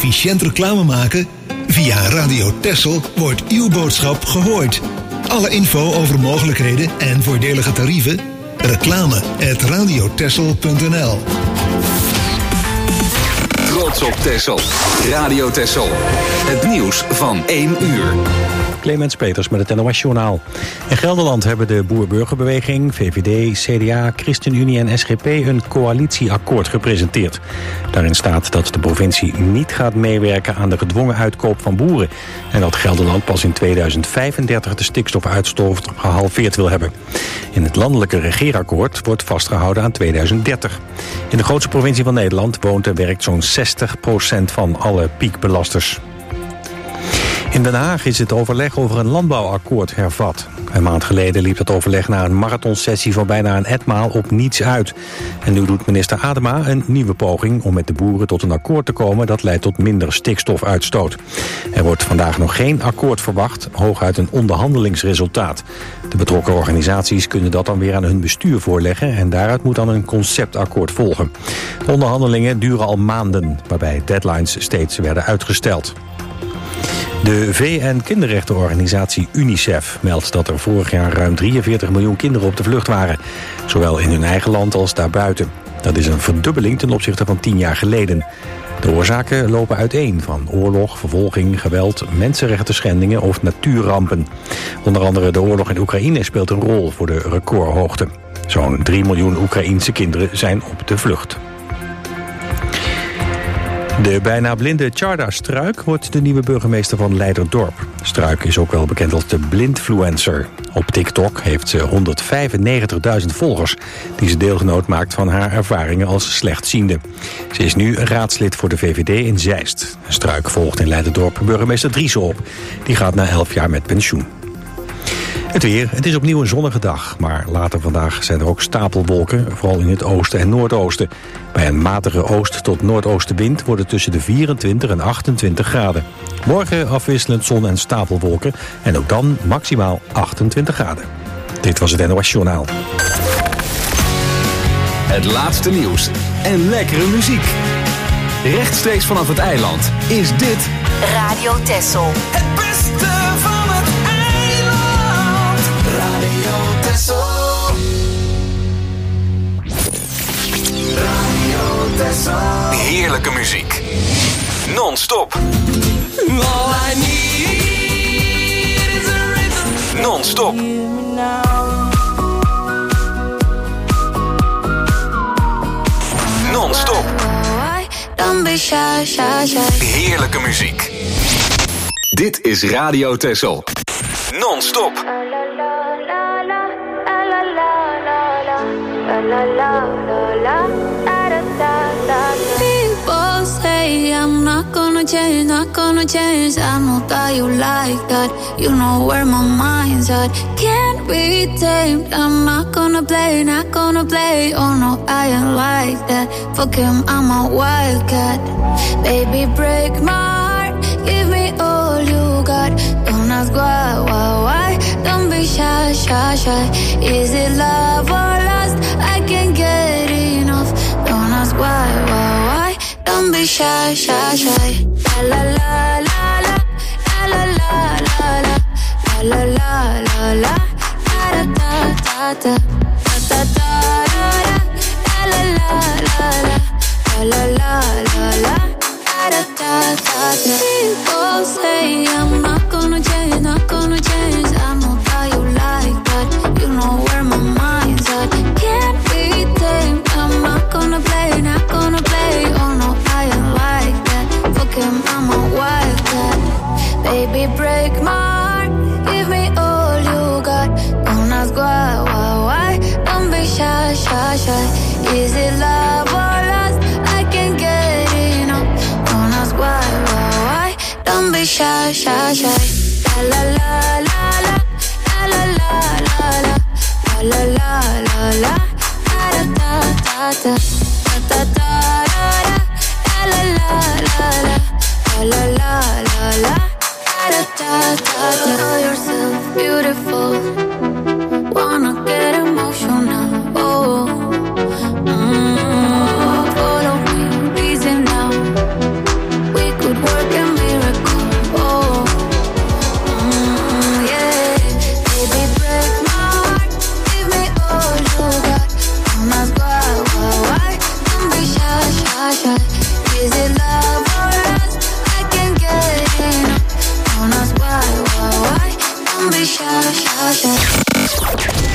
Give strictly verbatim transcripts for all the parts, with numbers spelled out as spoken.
efficiënt reclame maken? Via Radio Texel wordt uw boodschap gehoord. Alle info over mogelijkheden en voordelige tarieven? Reclame at radiotexel punt n l. Trots op Texel. Radio Texel. Het nieuws van één uur. Clemens Peters met het N O S-journaal. In Gelderland hebben de Boer-Burgerbeweging, V V D, C D A, ChristenUnie en S G P een coalitieakkoord gepresenteerd. Daarin staat dat de provincie niet gaat meewerken aan de gedwongen uitkoop van boeren en dat Gelderland pas in tweeduizend vijfendertig de stikstofuitstoot gehalveerd wil hebben. In het landelijke regeerakkoord wordt vastgehouden aan tweeduizend dertig. In de grootste provincie van Nederland woont en werkt zo'n zestig procent van alle piekbelasters. In Den Haag is het overleg over een landbouwakkoord hervat. Een maand geleden liep dat overleg na een marathonsessie van bijna een etmaal op niets uit. En nu doet minister Adema een nieuwe poging om met de boeren tot een akkoord te komen dat leidt tot minder stikstofuitstoot. Er wordt vandaag nog geen akkoord verwacht, hooguit een onderhandelingsresultaat. De betrokken organisaties kunnen dat dan weer aan hun bestuur voorleggen en daaruit moet dan een conceptakkoord volgen. De onderhandelingen duren al maanden, waarbij deadlines steeds werden uitgesteld. De V N-kinderrechtenorganisatie UNICEF meldt dat er vorig jaar ruim drieënveertig miljoen kinderen op de vlucht waren. Zowel in hun eigen land als daarbuiten. Dat is een verdubbeling ten opzichte van tien jaar geleden. De oorzaken lopen uiteen van oorlog, vervolging, geweld, mensenrechtenschendingen of natuurrampen. Onder andere de oorlog in Oekraïne speelt een rol voor de recordhoogte. Zo'n drie miljoen Oekraïense kinderen zijn op de vlucht. De bijna blinde Tjarda Struik wordt de nieuwe burgemeester van Leiderdorp. Struik is ook wel bekend als de blindfluencer. Op TikTok heeft ze honderdvijfennegentigduizend volgers... die ze deelgenoot maakt van haar ervaringen als slechtziende. Ze is nu een raadslid voor de V V D in Zeist. Struik volgt in Leiderdorp burgemeester Driessen op. Die gaat na elf jaar met pensioen. Het weer. Het is opnieuw een zonnige dag, maar later vandaag zijn er ook stapelwolken, vooral in het oosten en noordoosten. Bij een matige oost- tot noordoostenwind wordt het tussen de vierentwintig en achtentwintig graden. Morgen afwisselend zon en stapelwolken en ook dan maximaal achtentwintig graden. Dit was het N O S-journaal. Het laatste nieuws en lekkere muziek. Rechtstreeks vanaf het eiland is dit Radio Texel. Het beste van het eiland. Radio Texel. Radio Texel. heerlijke muziek. Non-stop. All I need is a rhythm. Non-stop. Non-stop. Don't be shy, shy, shy. Heerlijke muziek. Dit is Radio Texel. Non-stop. People say I'm not gonna change, not gonna change. I know that you like that. You know where my mind's at. Can't be tamed. I'm not gonna play, not gonna play. Oh no, I ain't like that. Fuck him, I'm a wildcat. Baby, break my heart. Give me all you got. Don't ask why, why, why. Don't be shy, shy, shy. Is it love or lust? I can't get enough. Don't ask why, why, why. Don't be shy, shy, shy. La la la la la. La la la la la. La la la la la. Da da da da. Da da da da. La la la la la. La la la la. Da da da da. People say I'm not gonna change, not gonna change. I know that you like that. You know where my mind's at. Can't be tamed. I'm not gonna play, not gonna play. Oh no, I ain't like that. Fuck him, I'm a wildcat. Baby, break my heart. Give me all you got. Don't ask why, why, why. Don't be shy, shy, shy. Is it love or lust? I can't get enough. Don't ask why, why, why. Don't be shy, shy, shy. La la la la la. La la la la la. La la la la la. Da da da da. Da da da da. La la la la. La la la la. Da da da da. Know yourself beautiful. Wanna get emotional. Oh. Mm. Follow me, reason now. We could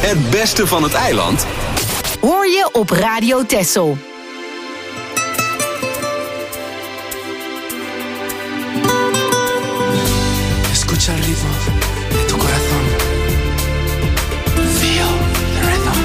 Het beste van het eiland hoor je op Radio Texel. Escucha el ritmo de tu corazón. Feel the rhythm.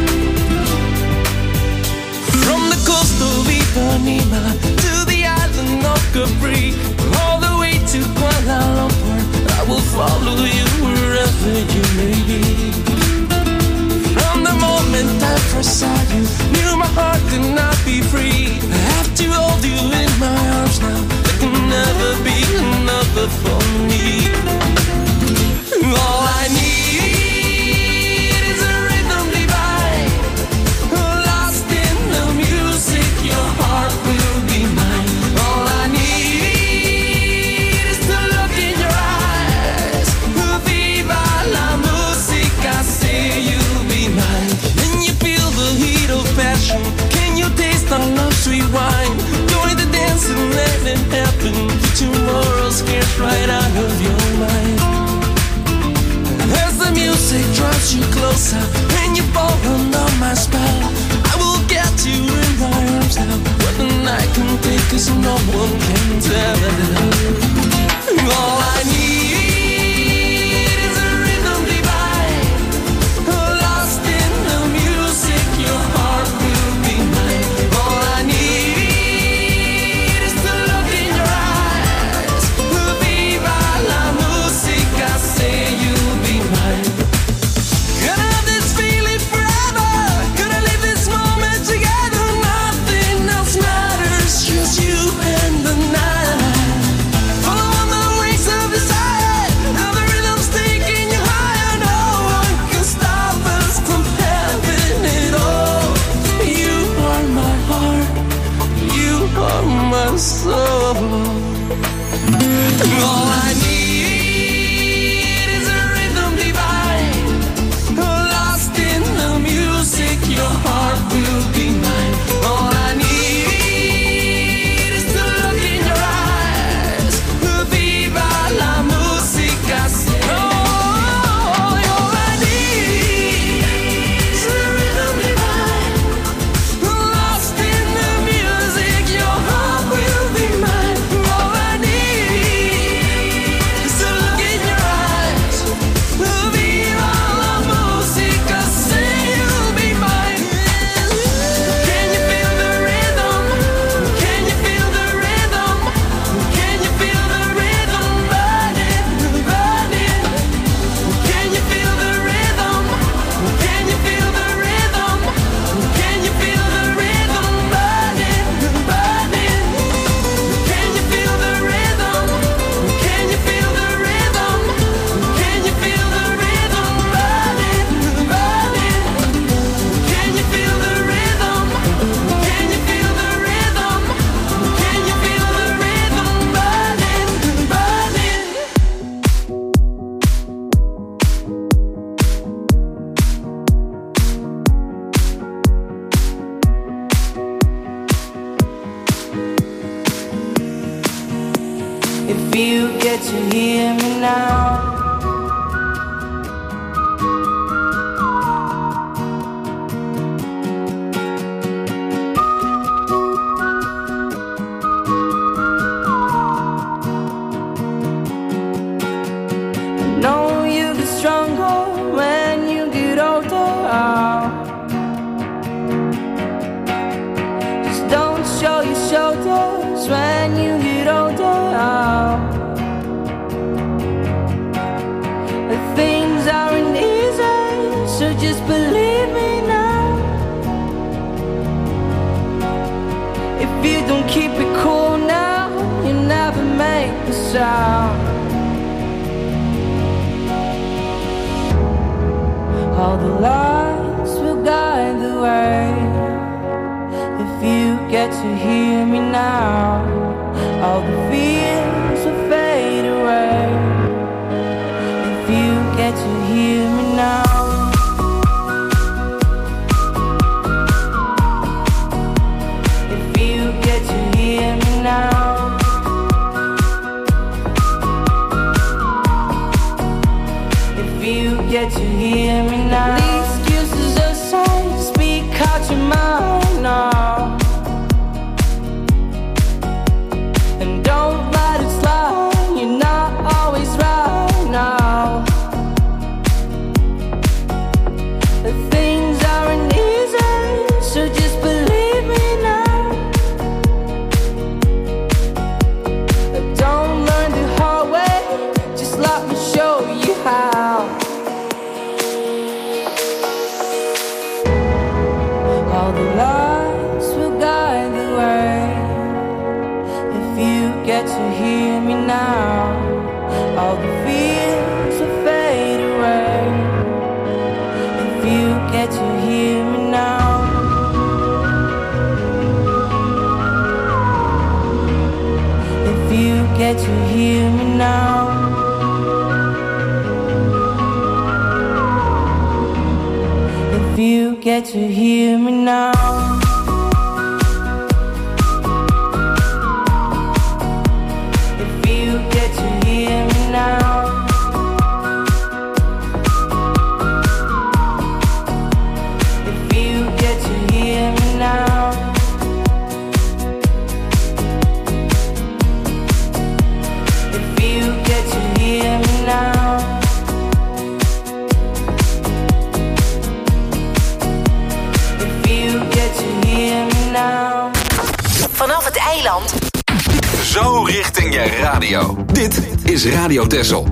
From the coast of Ipanema to the island of Capri, all the way to Kuala Lumpur, I will follow you wherever you may be. From the moment I first saw you, knew my heart could not be free. I have to hold you in my arms now. There can never be another for me. All I need is a rhythm divine. Lost in the music, your heart will be mine. All I need is to look in your eyes. Viva la musica, say you'll be mine. Can you feel the heat of passion? Can you taste our love sweet wine? Join the dance and let it happen. Tomorrow scares right out of your mind. As the music draws you closer and you fall under my spell, I will get you in my arms now. What the night can take, 'cause no one can tell. All I need is a rhythm divine. Lost in the music, your heart will be mine. All I need is to look in your eyes. Viva la musica, say you'll be mine. Gonna have this feeling forever. Gonna live this moment together. Nothing else matters, just you and the night. Follow on the wings of desire. Now the rhythm's taking you higher. No one can stop us from having it all. You are my heart. You are my soul. All I need is a rhythm divine. Lost in the music, your heart will be mine. All I need is to look in your eyes. Viva la musica, say. Oh, all I need is a rhythm divine. Lost in the music, your heart will be mine. All I need is to look in your eyes. Viva la musica, say you'll be mine. Can you feel the rhythm? Can you feel the rhythm? Can you feel the rhythm burning, burning? Can you feel the rhythm? Can you feel the rhythm? Can you feel the rhythm burning, burning? Can you feel the rhythm? Can you feel the rhythm? Can you feel the rhythm burning, burning? Can you feel the rhythm? Can you feel the rhythm? Can you feel the rhythm burning, burning? If you get to hear me now, I know you get stronger when you get older. Just don't show your shoulders when you get older. The things aren't easy, so just believe me now. If you don't keep it cool now, you never make a sound. All the lights will guide the way. If you get to hear me now, all the fears will fade away. If you get to hear me now. If you get to hear me now. If you get to hear me now. Please Zeeland. Zo richting je radio. Dit is Radio Texel.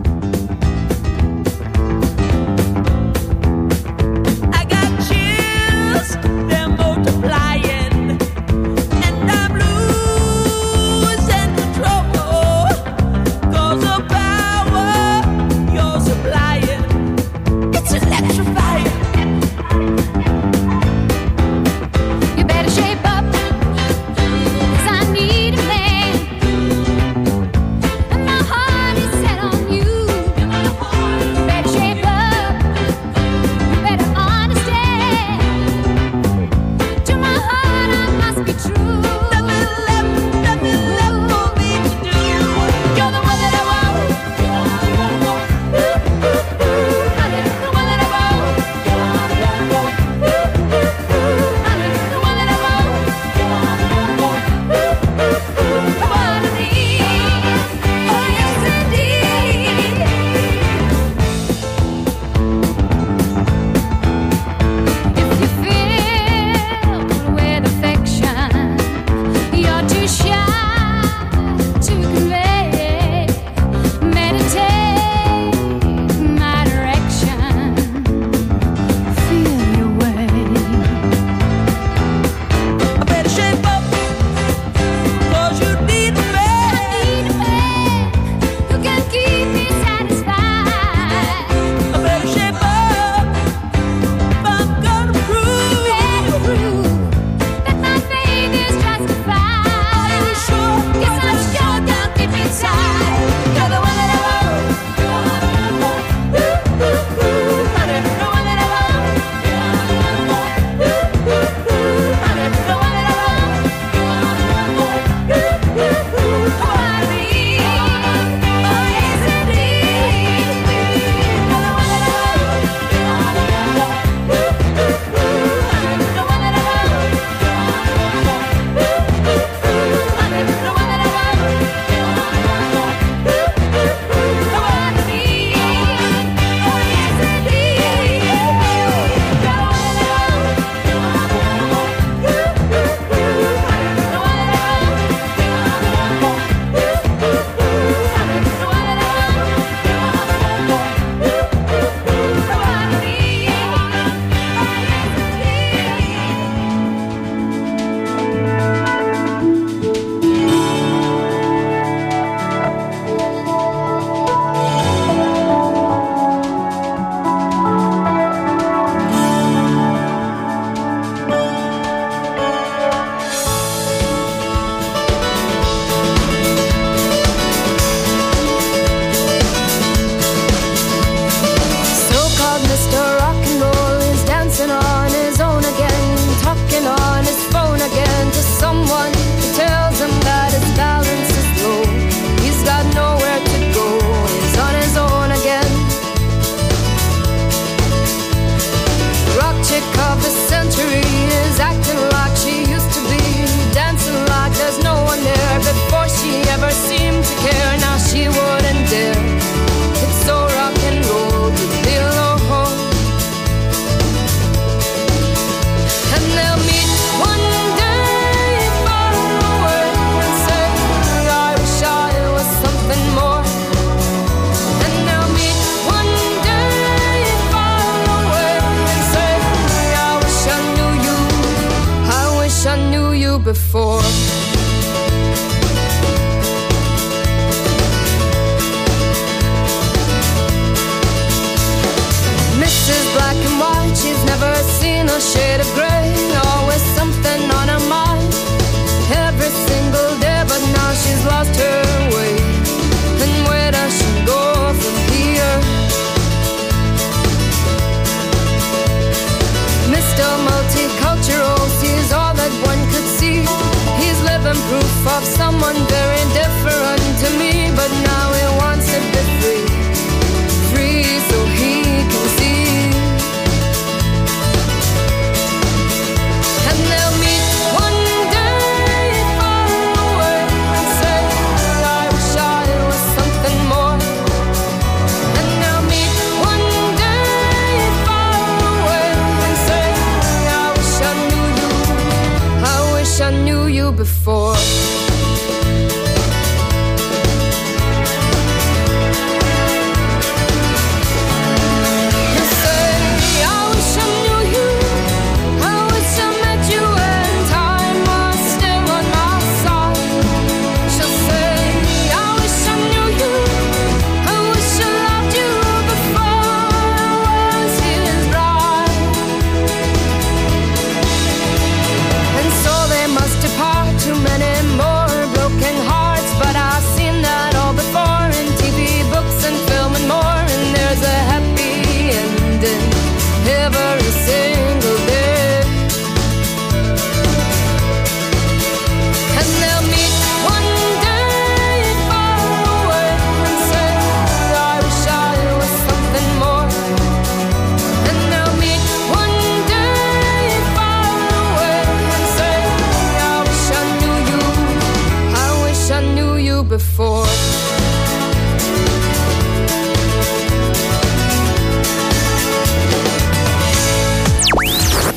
Before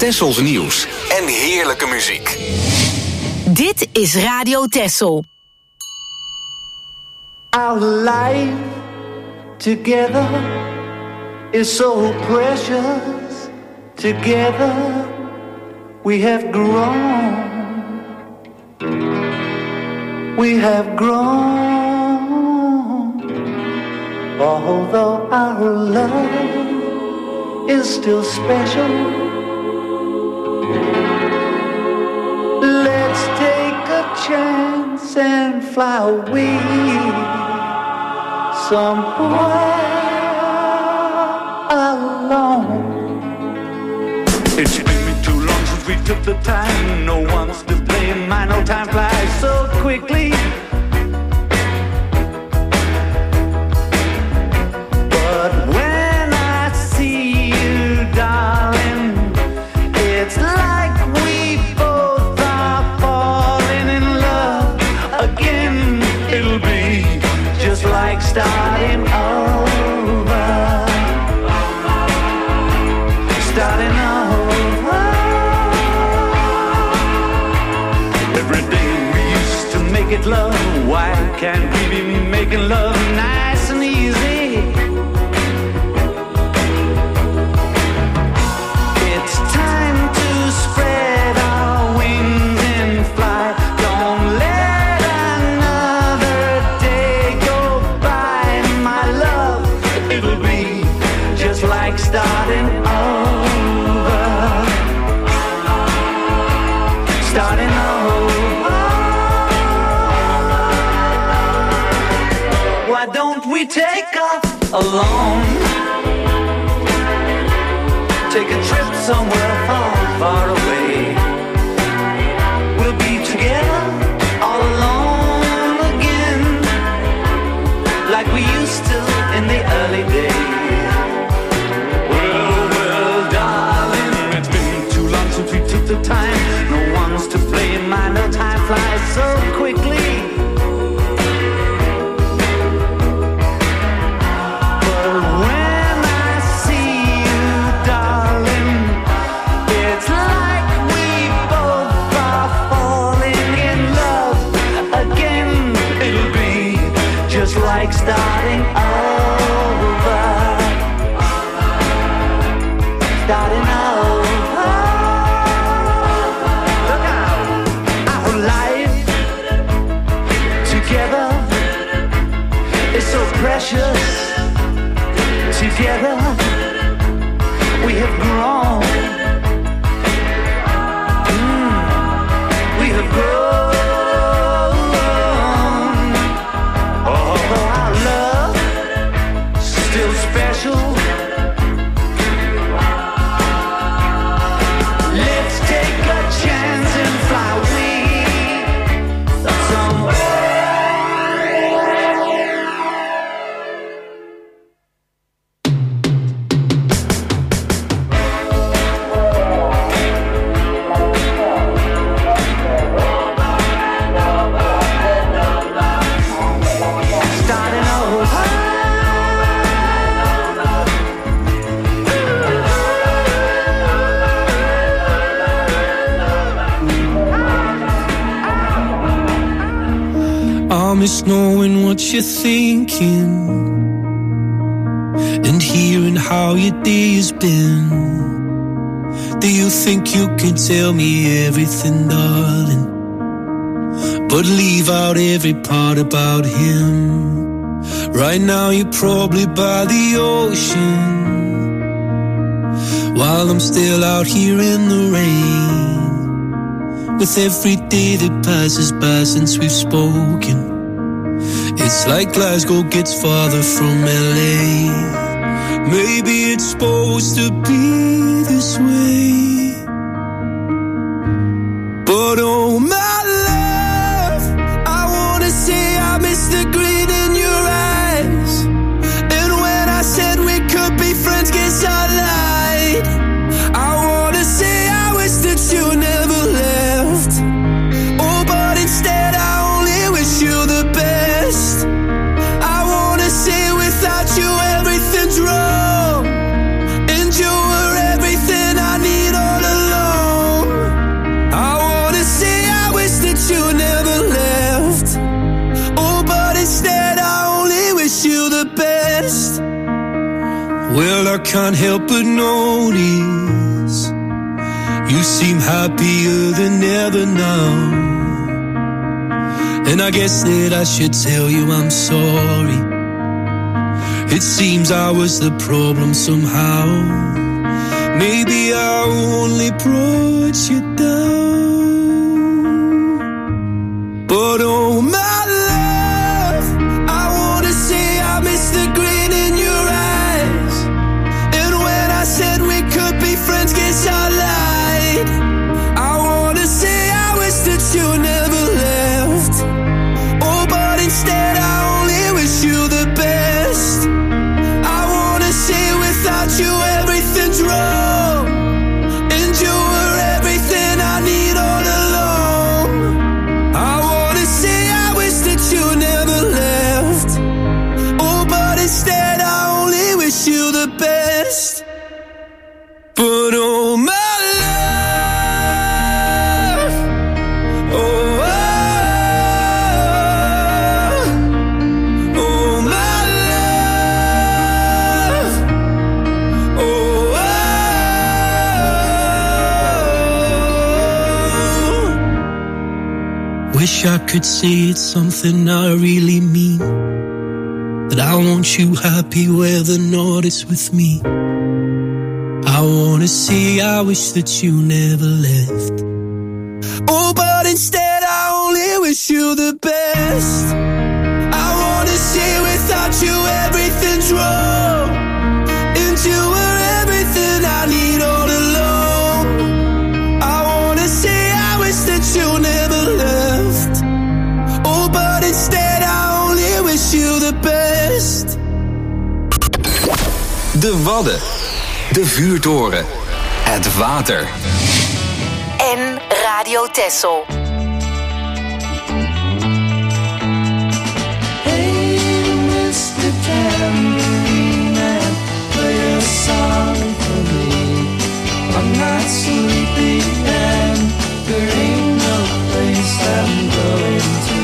Tessels nieuws en heerlijke muziek. Dit is Radio Tessel. Our life together is so precious. Together we have grown. We have grown. Although our love is still special, let's take a chance and fly away somewhere alone. It's been too long since we took the time. No one's to blame. My no time flies so quickly. But when I see you, darling, it's like we both are falling in love again. It'll be just like starting over. Starting over. Every day we used to make it love. Why can't we be making love nice and easy? It's time to spread our wings and fly. Don't let another day go by, my love. It'll be just like starting over. Starting over. Why don't we take off alone? Take a trip somewhere far, far away. We'll be together all alone again, like we used to in the early days. Well, well, darling, it's been too long since we took the time. No one's to blame. I know time flies so quickly. But when I see you, darling, it's like we both are falling in love again. It'll be just like starting over. Starting over. Look out. Our life together is so precious. Together we have grown. Mm, we have grown. Although our love still special. Let's take a chance and fly away somewhere. Starting over. I miss knowing what you're thinking and hearing how your day has been. Do you think you can tell me everything, darling, but leave out every part about him? Right now you're probably by the ocean, while I'm still out here in the rain. With every day that passes by since we've spoken, it's like Glasgow gets farther from L A. Maybe it's supposed to be this way, but oh my love, I wanna say I miss the green in your eyes. And when I said we could be friends, guess I lied. I wanna say I wish that you never left. Oh, but instead I only wish you the best. I wanna say without you everything's wrong, and you were everything I need all along. Well, I can't help but notice you seem happier than ever now. And I guess that I should tell you I'm sorry. It seems I was the problem somehow. Maybe I only brought you down. But oh my love, I wanna say I miss the grin in your eyes. And when I said we could be friends, guess I lied. I wanna say I wish that you never left. Oh, but instead I only wish you the best. I wanna say without you everything's wrong, and you were everything I need all along. I wanna say I wish that you never left. Oh, but instead I only wish you the best. But oh my love, oh, oh, oh my love, oh, oh. Wish I could say it's something I really mean, that I want you happy where the north is with me. I wanna say I wish that you never left. Oh, but instead I only wish you the best. I wanna say without you everything's wrong, and you were everything I need all along. I wanna say I wish that you never left. Oh, but instead I only wish you the best. De Wadden. De vuurtoren. Het water. En Radio Texel. Hey, mister Tambourine Man, play a song for me. I'm not sleepy and there ain't no place I'm going to.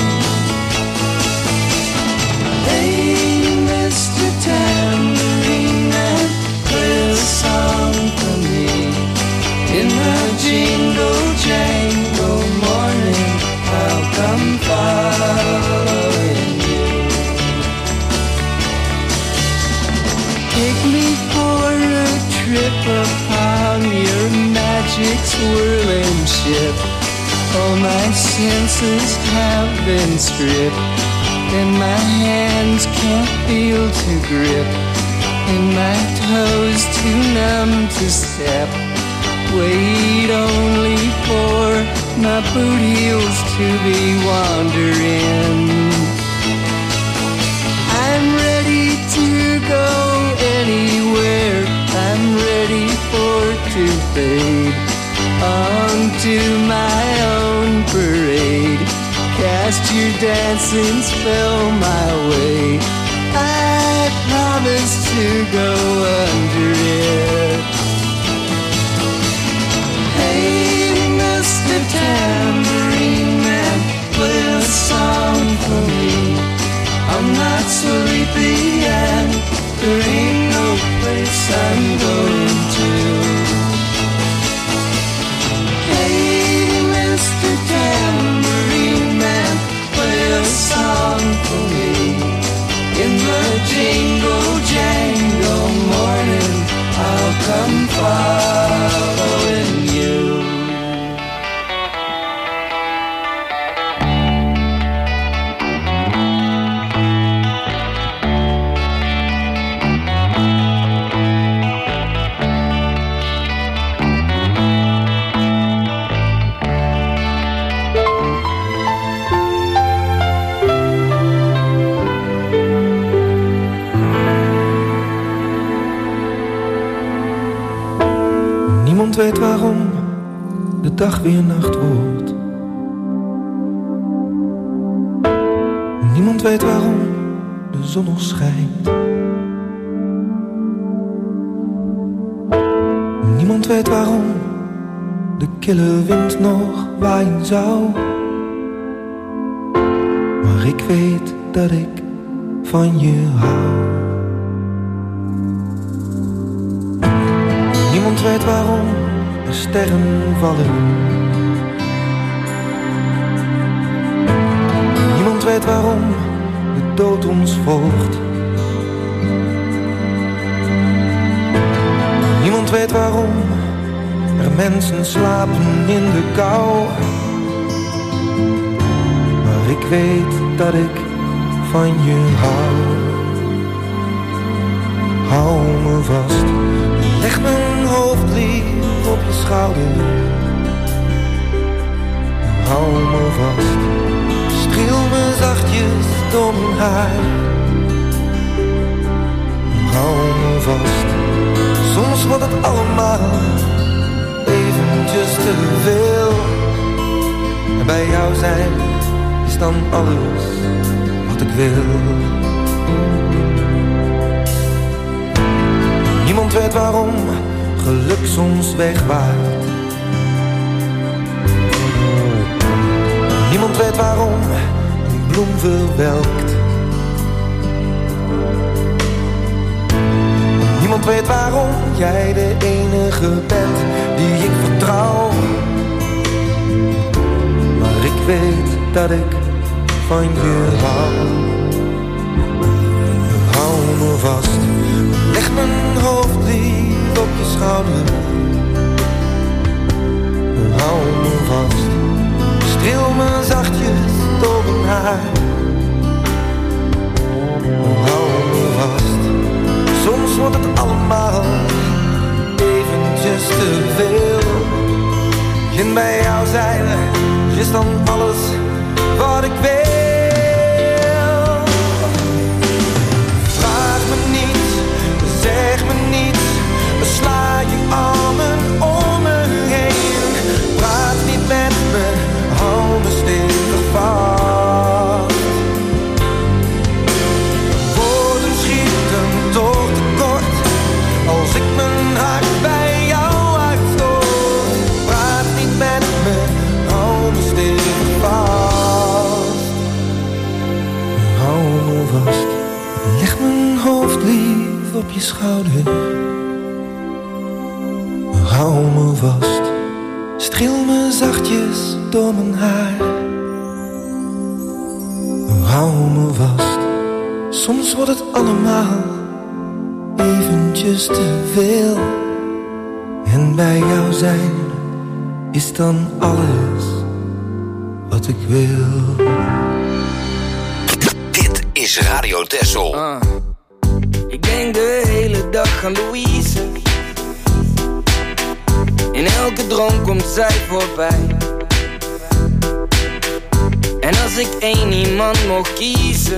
Hey, mister Tambourine Man, play a song for me. In the jingle jangle morning, I'll come following you. Take me for a trip upon your magic swirling ship. All my senses have been stripped, and my hands can't feel to grip, and my toes too numb to step. Wait only for my boot heels to be wandering. I'm ready to go anywhere. I'm ready for to fade onto my own parade. Cast your dancing spell my way. I promise to go under it. Hey, mister Tambourine Man, play a song for me. I'm not sleepy and there ain't no place I'm going to. Hey, mister Tambourine Man, play a song for me. In the jingle jangle morning, I'll come following you. Niemand weet waarom de dag weer nacht wordt. Niemand weet waarom de zon nog schijnt. Niemand weet waarom de kille wind nog waaien zou. Maar ik weet dat ik van je hou. Niemand weet waarom er sterren vallen. Niemand weet waarom de dood ons volgt. Niemand weet waarom er mensen slapen in de kou. Maar ik weet dat ik van je hou. Hou me vast, leg mijn hoofd lief op je schouder. Hou me vast, streel me zachtjes door mijn haar. Hou me vast, soms wordt het allemaal eventjes te veel. En bij jou zijn is dan alles wat ik wil. Niemand weet waarom geluk soms wegwaait. Niemand weet waarom een bloem verwelkt. Niemand weet waarom jij de enige bent die ik vertrouw. Maar ik weet dat ik van je hou. Hou me vast, leg mijn hoofd lief op je schouder. Hou me vast, streel me zachtjes door mijn haar. Hou me vast, soms wordt het allemaal eventjes te veel. En bij jou zijn is dan alles wat ik wil. Vraag me niet, zeg me niet, sla je armen om me heen. Praat niet met me, hou me stevig vast. Woorden schieten toch tekort als ik mijn hart bij jou uitstoot. Praat niet met me, hou me stevig vast. Hou me vast, leg mijn hoofd lief op je schouder. Hou me vast, streel me zachtjes door mijn haar. Hou me vast, soms wordt het allemaal eventjes te veel. En bij jou zijn is dan alles wat ik wil. Dit is Radio Texel. Uh, ik denk de hele dag aan Louise. In elke droom komt zij voorbij. En als ik één iemand mocht kiezen,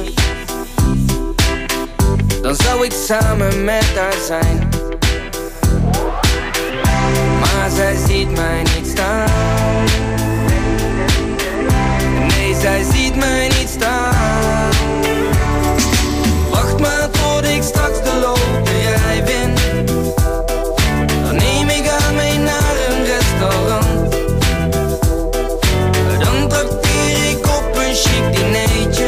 dan zou ik samen met haar zijn. Maar zij ziet mij niet staan. Nee, zij ziet mij niet staan. Wacht maar tot ik straks de loterij win. Dan neem ik haar mee naar een restaurant. Dan trakteer ik op een chic dinertje.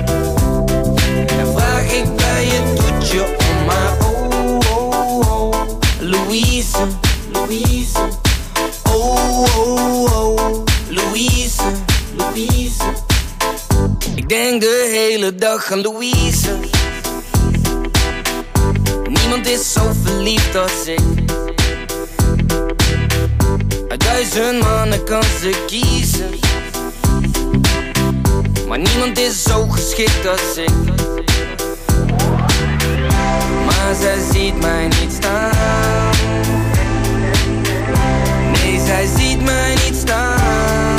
En vraag ik bij het toetje om haar. Oh, oh, oh, Louise, Louise. Oh, oh, oh, Louise, Louise. Ik denk de hele dag aan Louise. Niemand is zo verliefd als ik. Uit duizend mannen kan ze kiezen. Maar niemand is zo geschikt als ik. Maar zij ziet mij niet staan. Nee, zij ziet mij niet staan.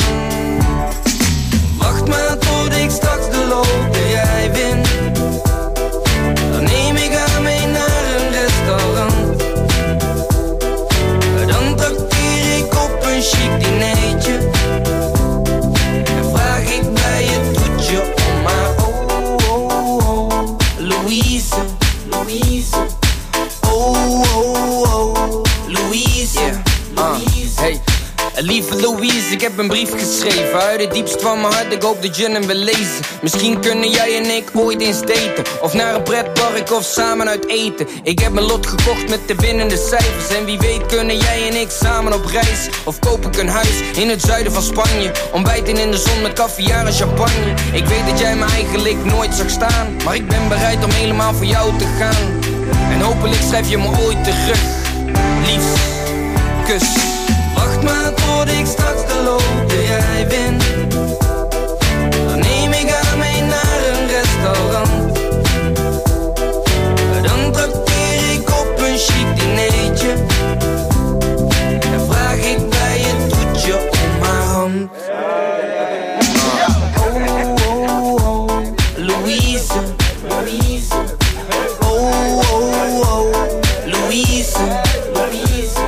Wacht maar tot ik straks de loterij win. Dan neem ik haar mee naar een restaurant. Dan trakteer ik op een chic dinertje. En vraag ik bij het toetje om haar. Oh, oh, oh, Louise, Louise. Oh, oh, ik heb een brief geschreven uit het diepst van mijn hart. Ik hoop dat je hem wil lezen. Misschien kunnen jij en ik ooit eens daten, of naar een pretpark of samen uit eten. Ik heb mijn lot gekocht met de winnende cijfers. En wie weet kunnen jij en ik samen op reis. Of koop ik een huis in het zuiden van Spanje, ontbijten in de zon met caviar en champagne. Ik weet dat jij me eigenlijk nooit zag staan, maar ik ben bereid om helemaal voor jou te gaan. En hopelijk schrijf je me ooit terug. Liefst, kus. Wacht maar tot ik straks de loter jij wint. Dan neem ik haar mee naar een restaurant. Dan trakteer ik op een chic dinertje. Dan vraag ik bij het toetje om haar hand. Oh, oh, oh, Louise, Louise. Oh, oh, oh, Louise, Louise.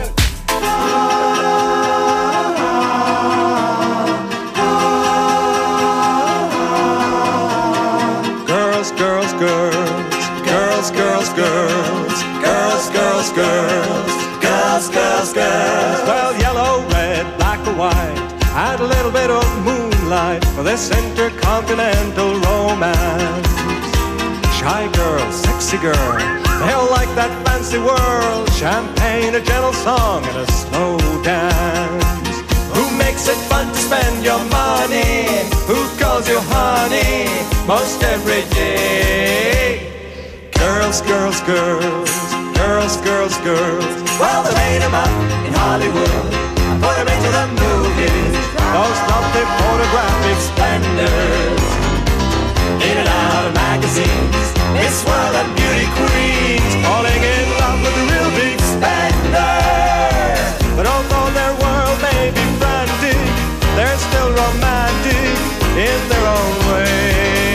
Girls, girls, girls, girls, girls, girls, girls, girls, girls, girls, girls, girls. Well, yellow, red, black or white, add a little bit of moonlight for this intercontinental romance. Shy girl, sexy girl, they all like that fancy world. Champagne, a gentle song, and a slow dance. Who makes it fun to spend your money? Who calls you honey most every day? Girls, girls, girls, girls, girls, girls. Well, they made them up in Hollywood and put them into the movies. Those lovely photographic splendors, in and out of magazines. This world of beauty queens falling in love with the real big spenders. But although their world may be frantic, they're still romantic in their own way.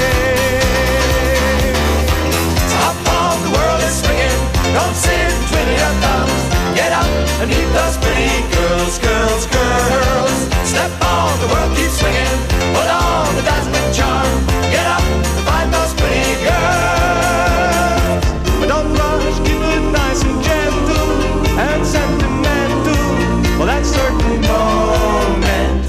Top of the world is swinging, don't sit twiddling your thumbs. Get up and meet those pretty girls, girls, girls. Step on, the world keeps swinging, put on the dazzling charm. Get up and find those pretty girls. But don't rush, keep it nice and gentle and sentimental for that certain moment.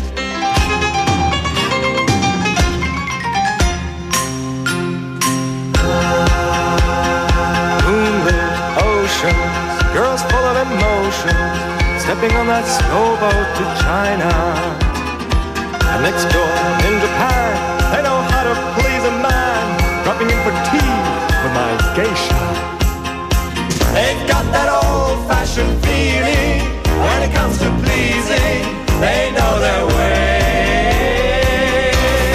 Moonlit oceans, girls full of emotion, stepping on that slow boat to China. And next door in Japan, they know how to please a man, dropping in for tea with my geisha. They've got that old-fashioned feeling when it comes to pleasing. They know their way.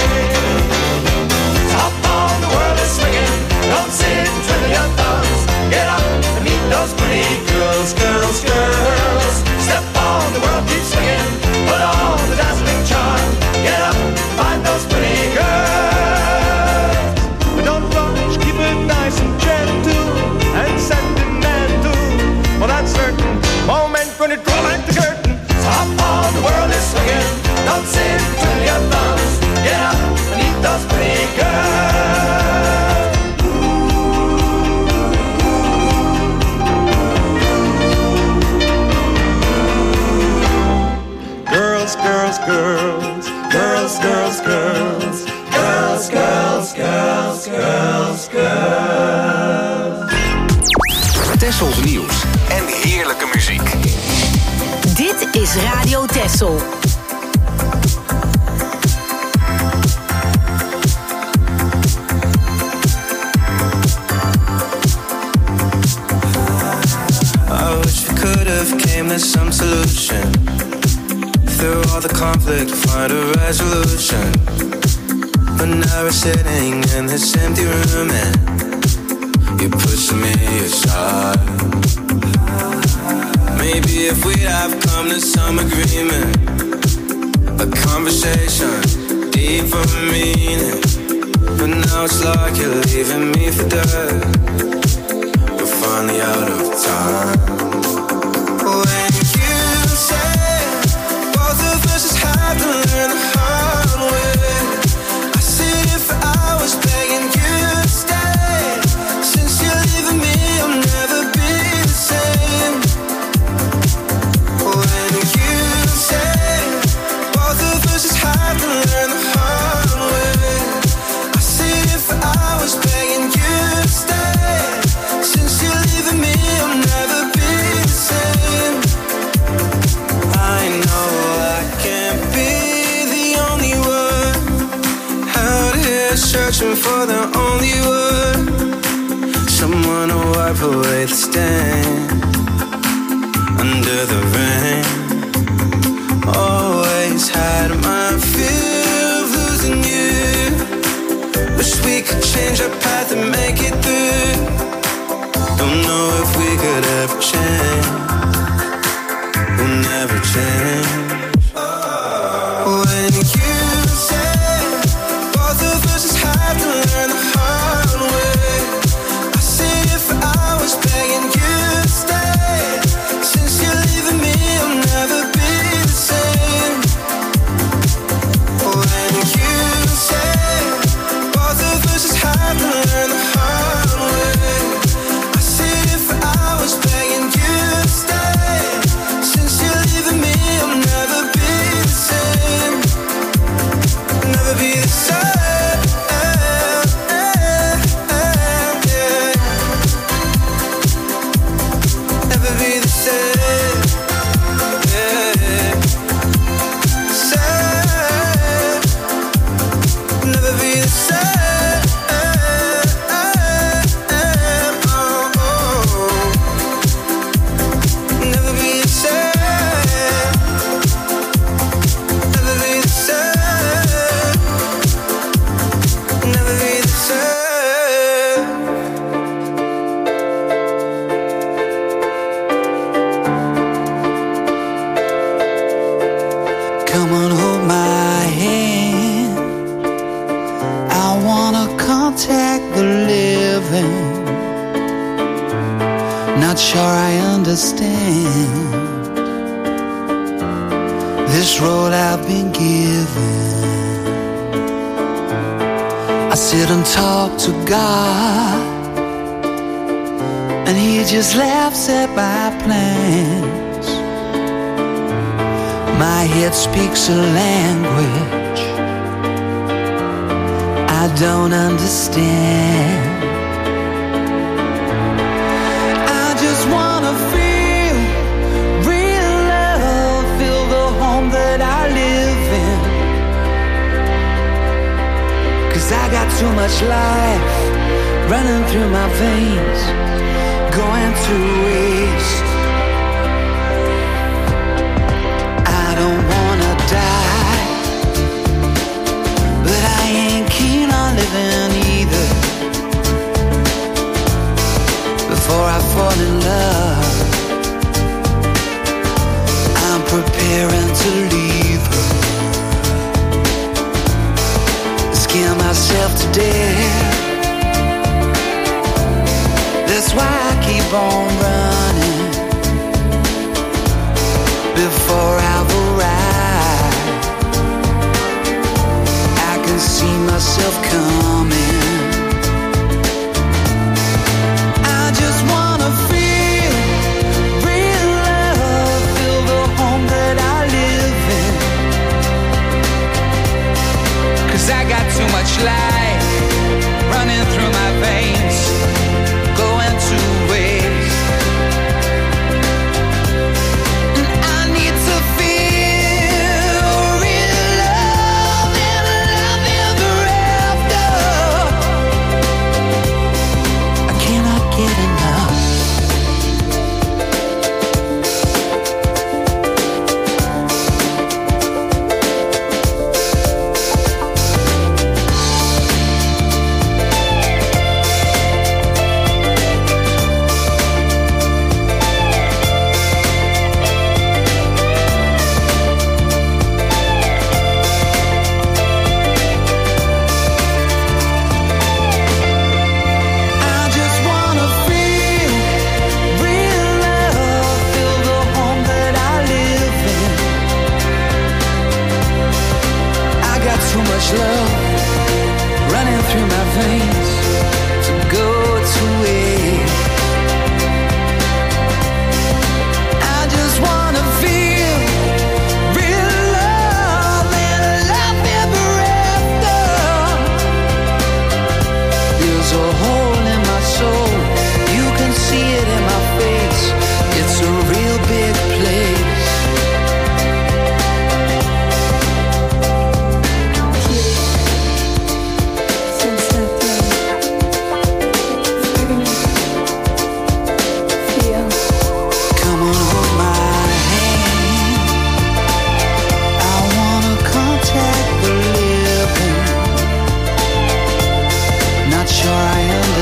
Top on the world is swinging, don't sit and twiddle your thumbs. Get up and meet those pretty girls, girls, girls. Step on, the world keeps swinging, put on the dazzling charm. Get up, find those pretty girls. But don't rush, keep it nice and gentle and sentimental for that certain moment when it draws back the curtain. Top on, the world is swinging, don't sit, twiddle your thumbs. Get up and meet those pretty girls. Girls, girls, girls, girls, girls, girls, girls, girls, girls, girls, girls. Tessels nieuws en heerlijke muziek. Dit is Radio Tessel. I wish we could have came to some solution. Through all the conflict, find a resolution. But now we're sitting in this empty room and you're pushing me aside. Maybe if we'd have come to some agreement, a conversation, deeper meaning. But now it's like you're leaving me for dead. We're finally out of time. When you say both of us just have to learn the hard way, I sit here for hours begging you to stay. Since you're leaving me, I'll never be the same. When you say faith stand under the rain. Always had my fear of losing you. Wish we could change our path and make it through. Don't know if we could ever change. We'll never change. When you say both of us just have to learn the hard way, I sit here for hours begging you to stay. Since you're leaving me, I'll never be the same. When you say both of us just have to learn the hard way, I sit here for hours begging you to stay. Since you're leaving me, I'll never be the same. Never be the same. Never be the same. Same. Never be the same. Oh, oh. Never be the same. Never be the same. Never be the same. Come on, hold my hand. I wanna contact the living. Not sure I understand this road I've been given. I sit and talk to God, and He just laughs at my plans. My head speaks a language I don't understand. I just wanna feel real love, feel the home that I live in. 'Cause I got too much life running through my veins, going to waste. I don't wanna die, but I ain't keen on living either. Before I fall in love, I'm preparing to leave her. Scare myself to death. That's why I keep on running. Before I've arrived, I can see myself coming. I just wanna feel real love, feel the home that I live in. 'Cause I got too much life running through my veins, going to waste. And I need to feel real love and love ever after.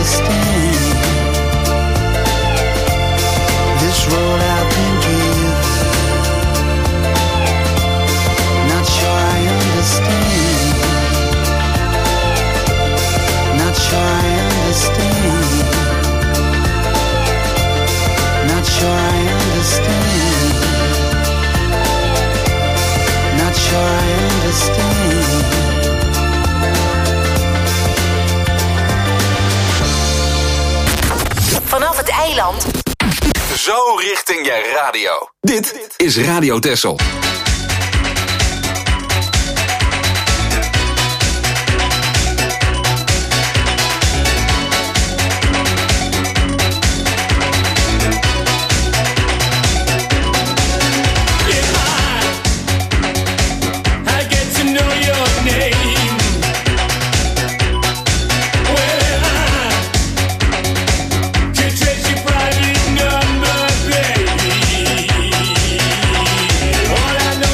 understand this road I've been given. Not sure I understand. Not sure I understand. Not sure I understand. Not sure I understand. Vanaf het eiland. Zo richting je radio. Dit is Radio Texel. All I know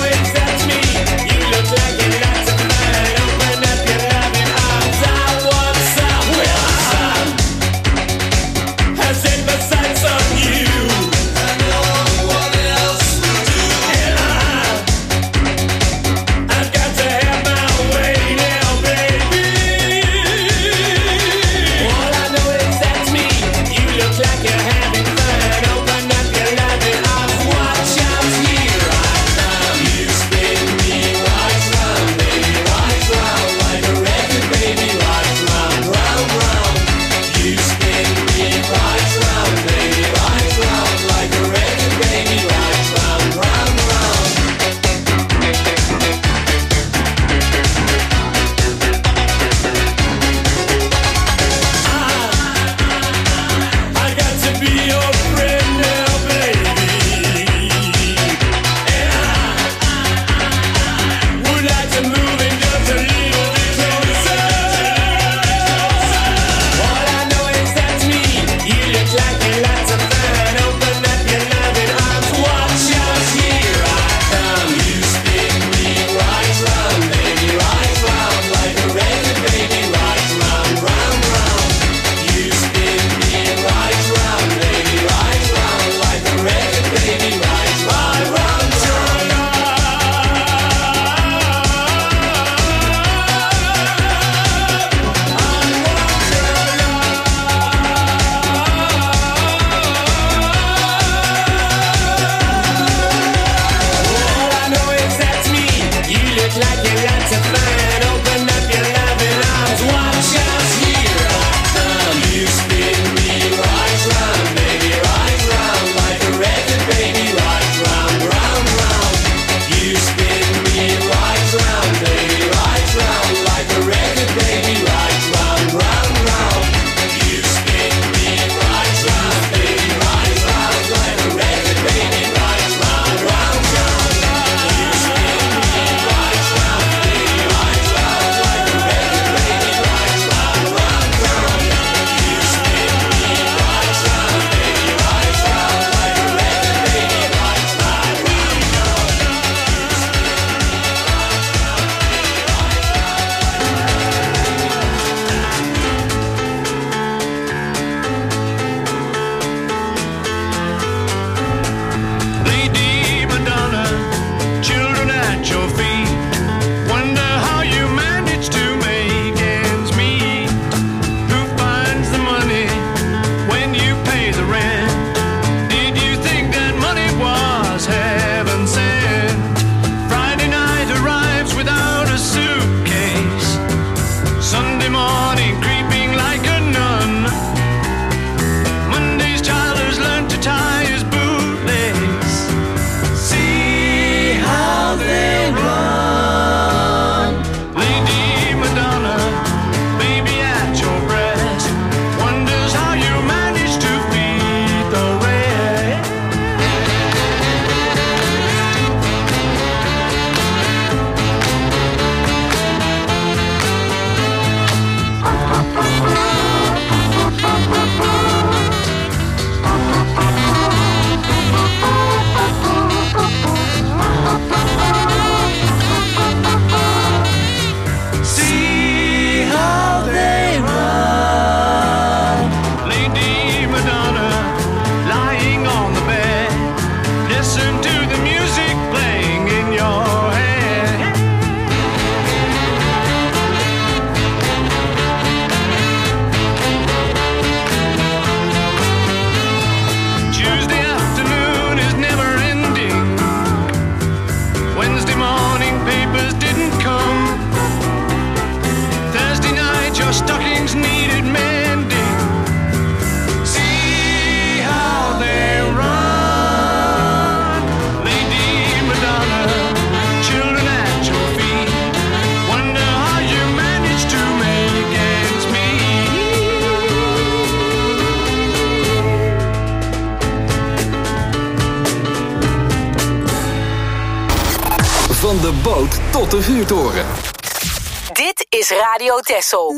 de boot tot de vuurtoren. Dit is Radio Texel.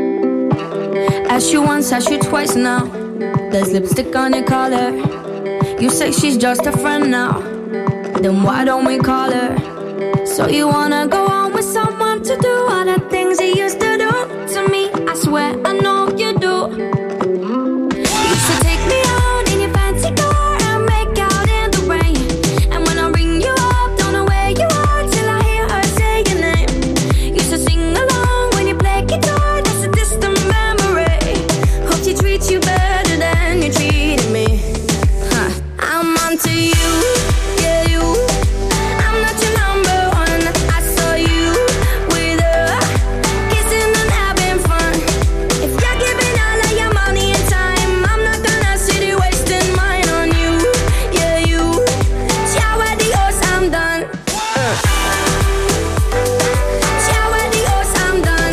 Asked you once, asked you twice now. There's lipstick on your collar. You say she's just a friend now, then why don't we call her? So you wanna go on with someone to do all the things he used to do to me? I swear I know you do. You used to take me out in your fancy car and make out in the rain. And when I ring you up, don't know where you are till I hear her say your name. Used to sing along when you play guitar, that's a distant memory. Hope she treats you better than you treated me. Huh. I'm onto you, yeah you. I'm not your number one. I saw you with her, kissing and having fun. If you're giving all of your money and time, I'm not gonna sit here wasting mine on you, yeah you. Ciao adios, I'm done. Uh. Ciao adios, I'm done.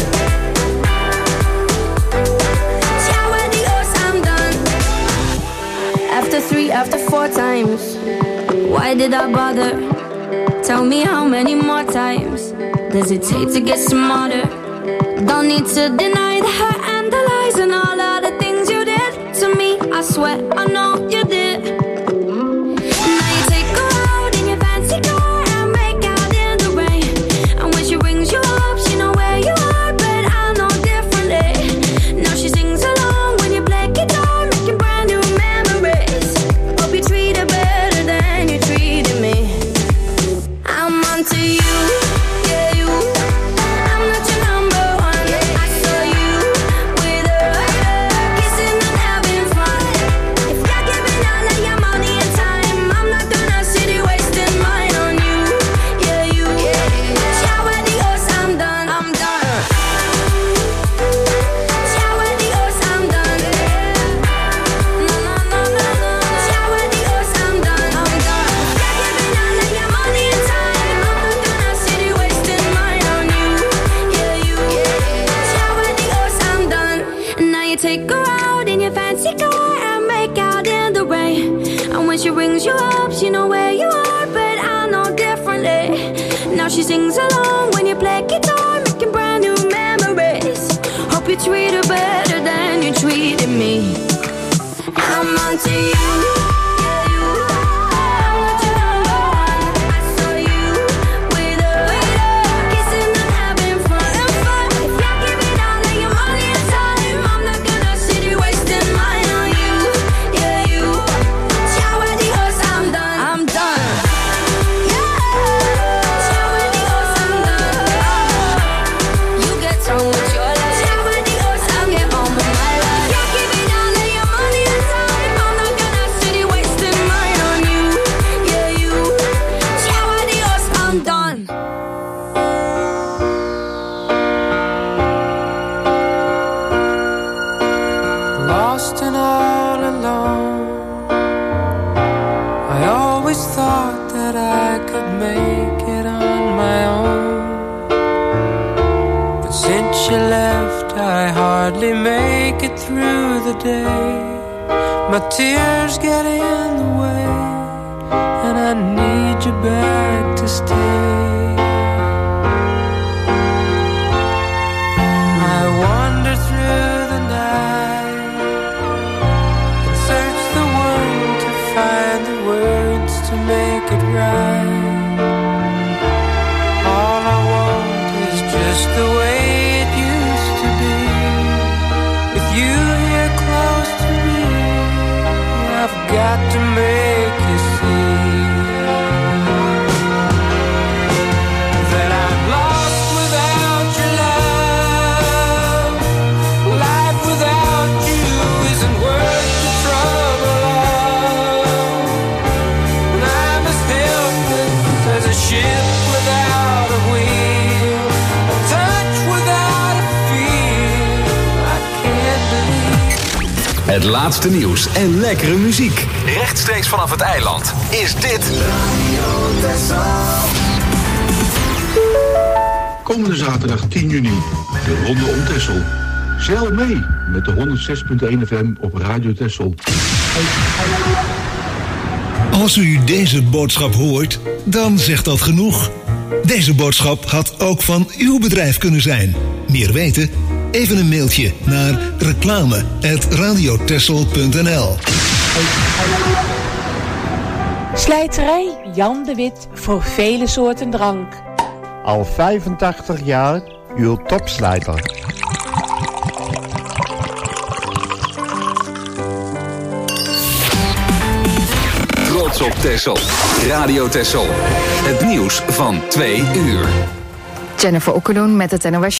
Ciao adios, I'm done. After three, after four times, why did I bother? Tell me how many more times does it take to get smarter? Don't need to deny the hurt and the lies and all of the things you did to me. I swear I know you did. Now you take her out in your fancy car and make out in the rain. And when she rings you up, she know where you are, but I know differently. Now she sings along when you play guitar, making brand new memories. Hope you treat her better than you treated me. I'm onto you, yeah you. I'm not your number one. I saw you with her, kissing and having fun. If you're giving all of your money and time, I'm not gonna sit here wasting mine on you, yeah you. Ciao adios, I'm done, I'm done. Ciao adios, I'm done. No no no no no. Ciao adios, I'm done, I'm done. If you're giving all of your money and time, I'm not gonna sit here wasting mine on you, yeah you. Ciao adios, I'm done. And now you take her out in your fancy car and make out in the rain. And when she rings you up, she know where you are, but I know differently. Now she sings along when you play guitar, making brand new memories. Hope you treat her better than you treated me. I'm onto you, yeah you. I'm not your number one. I saw you with her, kissing and having fun. If you're giving all of your money and time, I'm not gonna sit here wasting mine on you, yeah you. Ciao adios, I'm done, I'm done. Yeah. Ciao adios, I'm done. You get on with your life. Ciao adios, I'll get on with my life. You're giving all of your money and time, I'm not gonna sit here wasting mine on you, yeah you. Ciao adios, I'm done. Lost and all alone, I always thought that I could make it on my own. But since you left, I hardly make it through the day. My tears get in the way, and I need you back to stay. I wander through the night and search the world to find the words to make it right. All I want is just the way it used to be, with you here close to me. I've got to make you see that I'm lost without your love. Life without you isn't worth the trouble of. And I'm as helpless as a ship without a wheel, a touch without a feel. I can't believe. Het laatste nieuws en lekkere muziek. Rechtstreeks vanaf het eiland is dit Komende zaterdag tien juni, de Ronde om Texel. Zeil mee met de honderdzes komma één F M op Radio Texel. Als u deze boodschap hoort, dan zegt dat genoeg. Deze boodschap had ook van uw bedrijf kunnen zijn. Meer weten? Even een mailtje naar reclame at radiotexel punt n l. Slijterij Jan de Wit voor vele soorten drank. Al vijfentachtig jaar uw topslijter. Trots op Texel. Radio Texel. Het nieuws van twee uur. Jennifer Okkeloen met het N O S